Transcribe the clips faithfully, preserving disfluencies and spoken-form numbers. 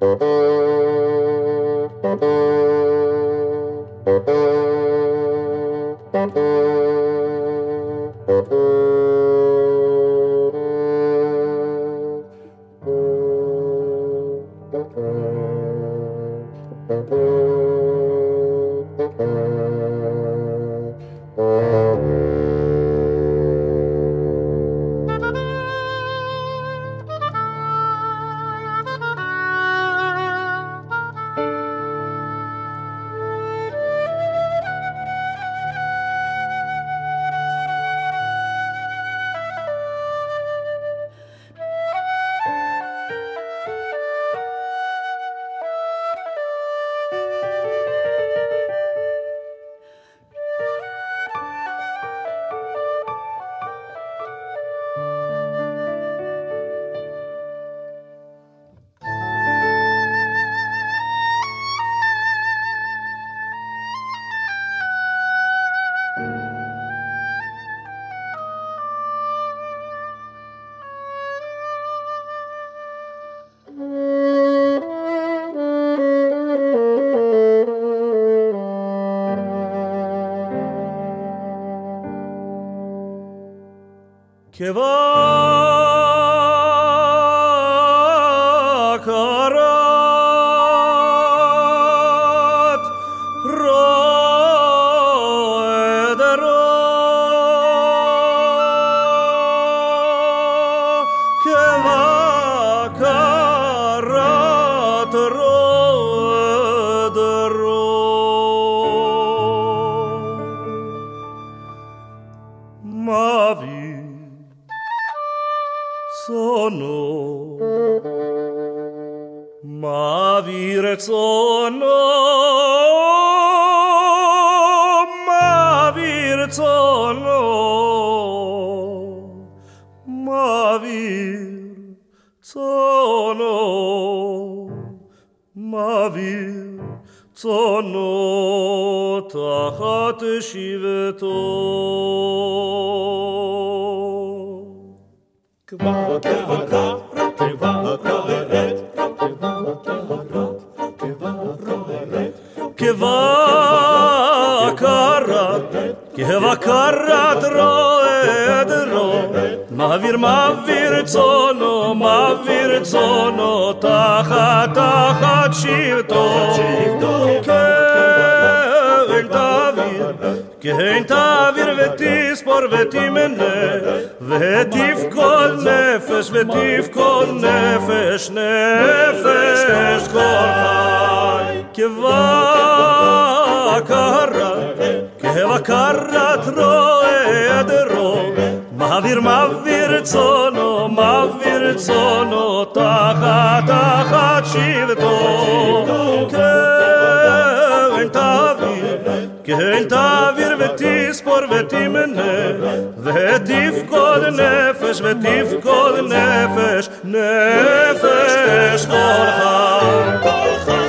כבקרת רועד רוע כבקרת רועד רוע מעביר צונו מעביר צונו מעביר צונו מעביר צונו מעביר צונו תחת שבטו כבקרת כבקרת רועד רוע מעביר מעביר צונו מעביר צונו תחת תחת שבטו כן תעביר כן תעביר ותספור ותמנה ותפקוד נפש ותפקוד נפש נפש כל חי כבקרת כבקרת רועד רוע מעביר מעביר צונו מעביר צונו תחת תחת שבטו כן תעביר כן תעביר ותספור ותמנה ותפקוד נפש ותפקוד נפש נפש כל חי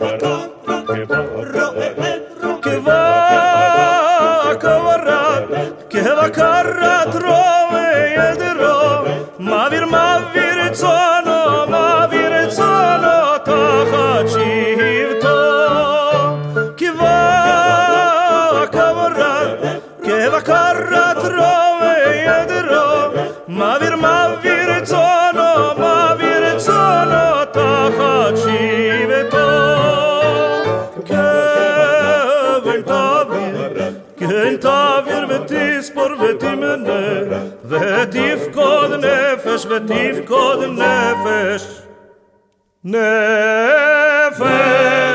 כבקרת רועד רוע מעביר מעביר צונו מעביר צונו תחת שבטו כבקרת רועד רוע מעביר מעביר צונו מעביר צונו תחת שבטו כן תעביר כן תעביר ותספור ותמנה ותפקוד נפש ותפקוד נפש נפש